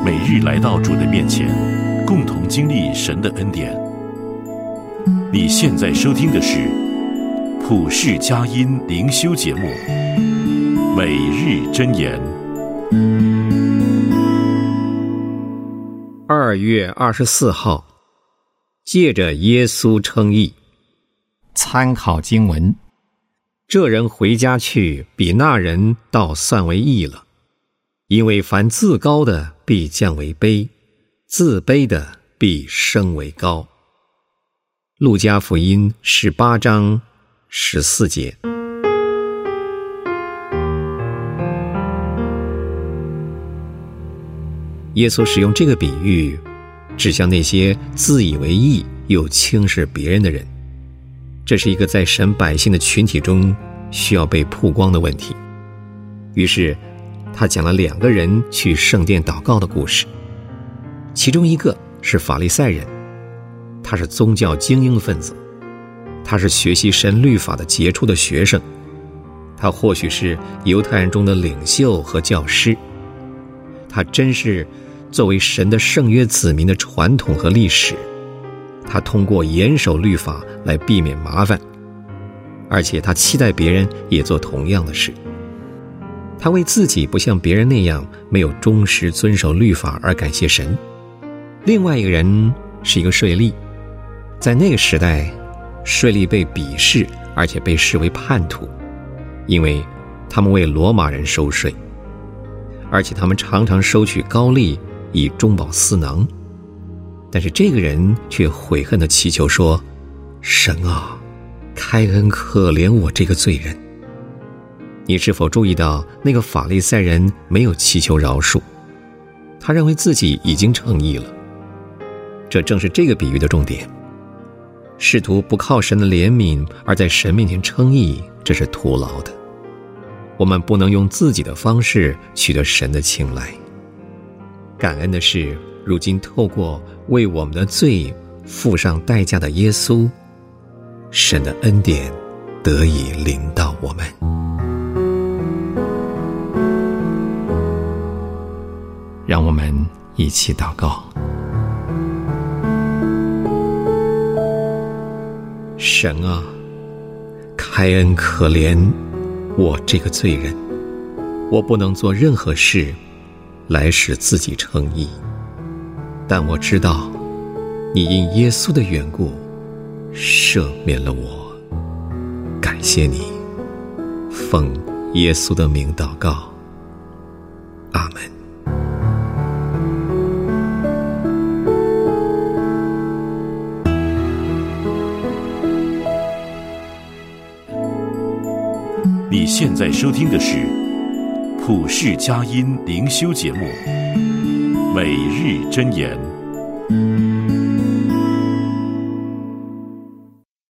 每日来到主的面前，共同经历神的恩典。你现在收听的是普世佳音灵修节目《每日箴言》。 2月24号，借着耶稣称义。 参考经文： 这人回家去，比那人倒算为义了。因为凡自高的必降为卑，自卑的必升为高。路加福音18章14节。耶稣使用这个比喻，指向那些自以为义又轻视别人的人。这是一个在神百姓的群体中需要被曝光的问题。于是他讲了2个人去圣殿祷告的故事。其中一个是法利赛人，他是宗教精英分子，他是学习神律法的杰出的学生，他或许是犹太人中的领袖和教师。他真是作为神的圣约子民的传统和历史，他通过严守律法来避免麻烦，而且他期待别人也做同样的事。他为自己不像别人那样没有忠实遵守律法而感谢神。另外一个人是一个税吏，在那个时代，税吏被鄙视，而且被视为叛徒，因为他们为罗马人收税，而且他们常常收取高利以中饱私囊。但是这个人却悔恨地祈求说：神啊，开恩可怜我这个罪人。你是否注意到那个法利赛人没有祈求饶恕？他认为自己已经称义了。这正是这个比喻的重点。试图不靠神的怜悯而在神面前称义，这是徒劳的。我们不能用自己的方式取得神的青睐。感恩的是，如今透过为我们的罪付上代价的耶稣，神的恩典得以临到我们。 让我们一起祷告。 神啊，开恩可怜我这个罪人。我不能做任何事来使自己称义，但我知道你因耶稣的缘故赦免了我。感谢你，奉耶稣的名祷告，阿们。 你现在收听的是普世佳音灵修节目《每日箴言》。